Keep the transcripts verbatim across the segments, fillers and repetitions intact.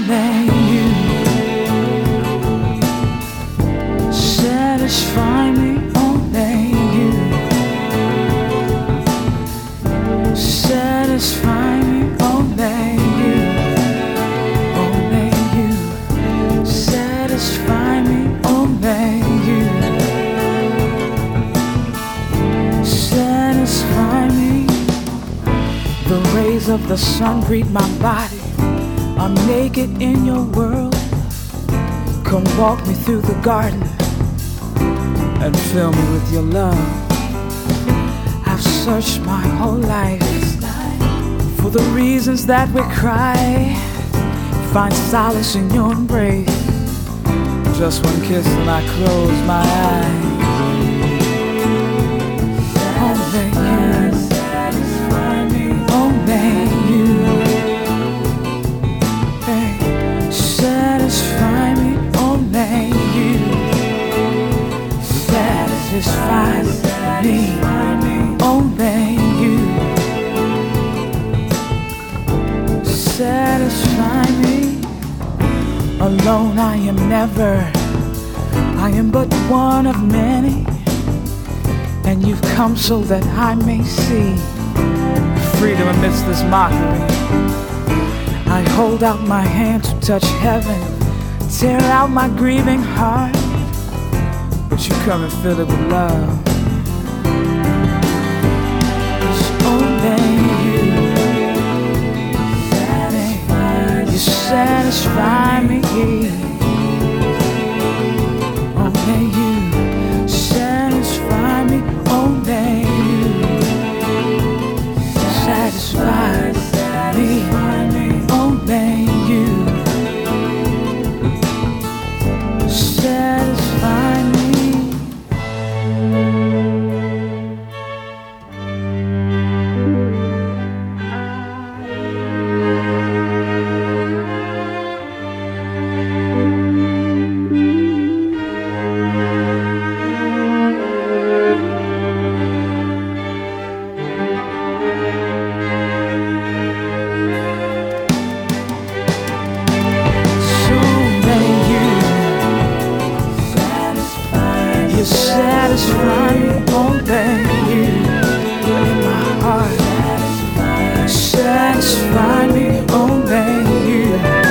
only you satisfy me, only you satisfy me, only you, only you satisfy me, only you satisfy me. The rays of the sun greet my body. I'm naked in your world. Come walk me through the garden and fill me with your love. I've searched my whole life for the reasons that we cry. Find solace in your embrace. Just one kiss and I close my eyes. Only you satisfy me, only you satisfy me, only you satisfy me, only you satisfy me. Alone I am never, I am but one of many, and you've come so that I may see freedom amidst this mockery. I hold out my hand to touch heaven, tear out my grieving heart, but you come and fill it with love. It's only you, you satisfy me. Only you satisfy me, only you satisfy me, only you satisfy me. Satisfy me, only you in my heart. Satisfy me, only you.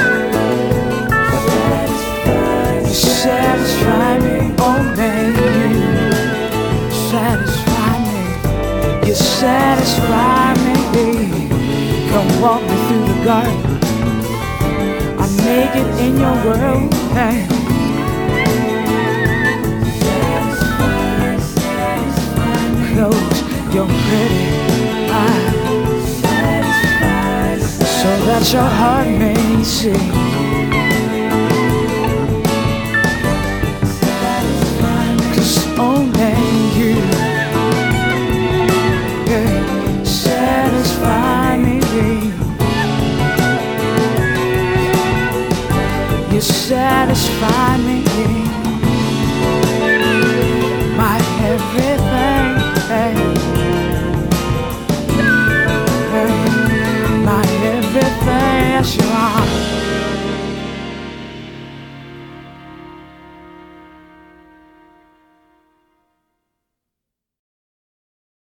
Satisfy me, only you. Satisfy me, you satisfy me. Come walk me through the garden. I'm naked in your world. Hey. Close your pretty eyes so that your heart may see